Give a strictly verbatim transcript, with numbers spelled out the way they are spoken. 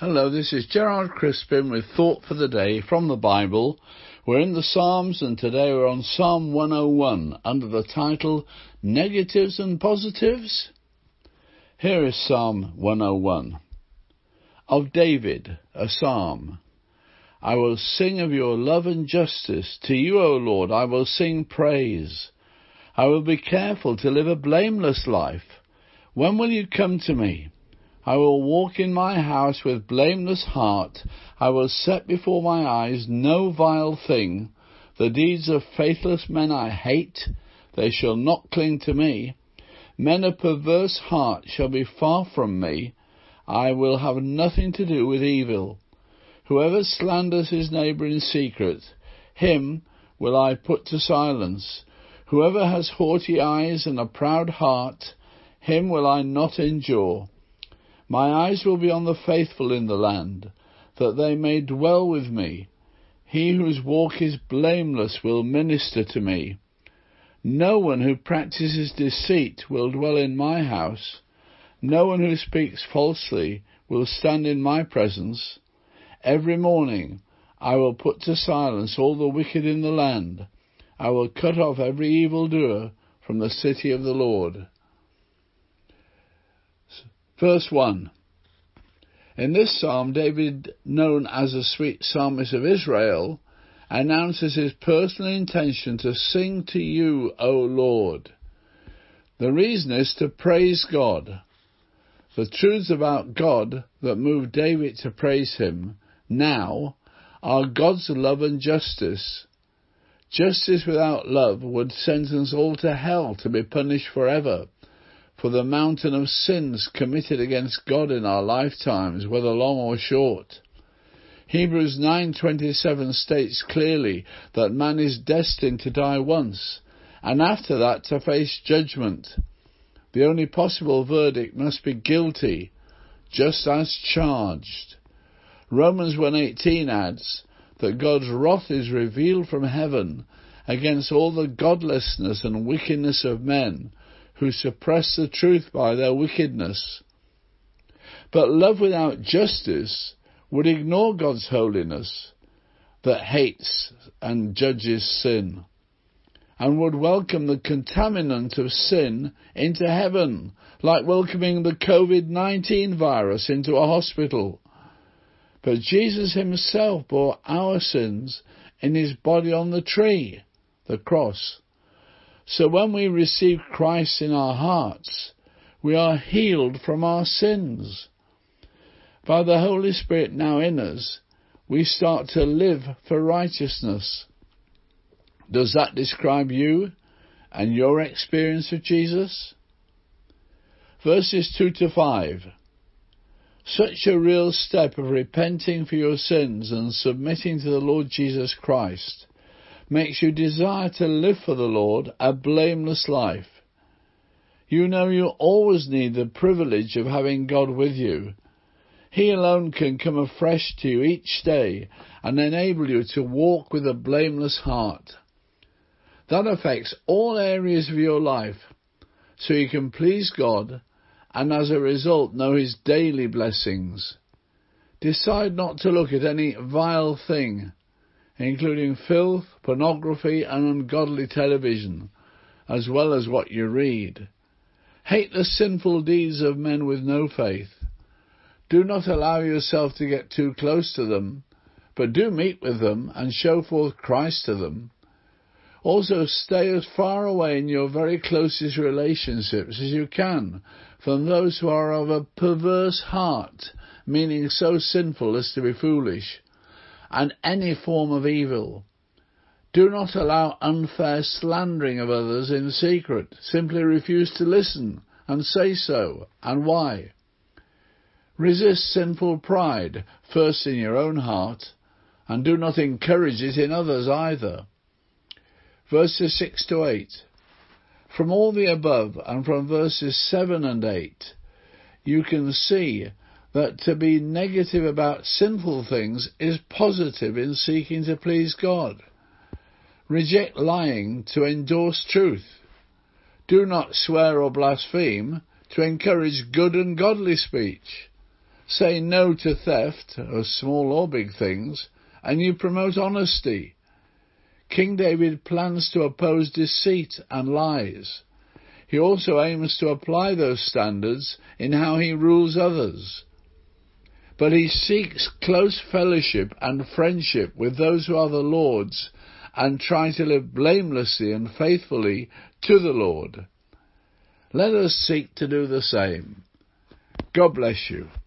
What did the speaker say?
Hello, this is Gerard Crispin with Thought for the Day from the Bible. We're in the Psalms, and today we're on Psalm one oh one under the title Negatives and Positives. Here is Psalm one oh one. Of David, a psalm. I will sing of your love and justice. To you, O Lord, I will sing praise. I will be careful to live a blameless life. When will you come to me? I will walk in my house with blameless heart. I will set before my eyes no vile thing. The deeds of faithless men I hate. They shall not cling to me. Men of perverse heart shall be far from me. I will have nothing to do with evil. Whoever slanders his neighbour in secret, him will I put to silence. Whoever has haughty eyes and a proud heart, him will I not endure. My eyes will be on the faithful in the land, that they may dwell with me. He whose walk is blameless will minister to me. No one who practices deceit will dwell in my house. No one who speaks falsely will stand in my presence. Every morning I will put to silence all the wicked in the land. I will cut off every evildoer from the city of the Lord. Verse one. In this psalm, David, known as the sweet psalmist of Israel, announces his personal intention to sing to you, O Lord. The reason is to praise God. The truths about God that moved David to praise him now are God's love and justice. Justice without love would sentence all to hell to be punished forever for the mountain of sins committed against God in our lifetimes, whether long or short. Hebrews nine twenty-seven states clearly that man is destined to die once, and after that to face judgment. The only possible verdict must be guilty, just as charged. Romans one eighteen adds that God's wrath is revealed from heaven against all the godlessness and wickedness of men who suppress the truth by their wickedness. But love without justice would ignore God's holiness that hates and judges sin, and would welcome the contaminant of sin into heaven, like welcoming the covid nineteen virus into a hospital. But Jesus himself bore our sins in his body on the tree, the cross. So when we receive Christ in our hearts, we are healed from our sins. By the Holy Spirit now in us, we start to live for righteousness. Does that describe you and your experience of Jesus? Verses two to five. Such a real step of repenting for your sins and submitting to the Lord Jesus Christ makes you desire to live for the Lord a blameless life. You know you always need the privilege of having God with you. He alone can come afresh to you each day and enable you to walk with a blameless heart. That affects all areas of your life, so you can please God and as a result know his daily blessings. Decide not to look at any vile thing, including filth, pornography and ungodly television, as well as what you read. Hate the sinful deeds of men with no faith. Do not allow yourself to get too close to them, but do meet with them and show forth Christ to them. Also stay as far away in your very closest relationships as you can from those who are of a perverse heart, meaning so sinful as to be foolish, and any form of evil. Do not allow unfair slandering of others in secret. Simply refuse to listen and say so, and why. Resist sinful pride, first in your own heart, and do not encourage it in others either. Verses six to eight. From all the above, and from verses seven and eight, you can see that to be negative about sinful things is positive in seeking to please God. Reject lying to endorse truth. Do not swear or blaspheme to encourage good and godly speech. say no to theft, of small or big things, and you promote honesty. King David plans to oppose deceit and lies. He also aims to apply those standards in how he rules others. But he seeks close fellowship and friendship with those who are the Lord's and try to live blamelessly and faithfully to the Lord. Let us seek to do the same. God bless you.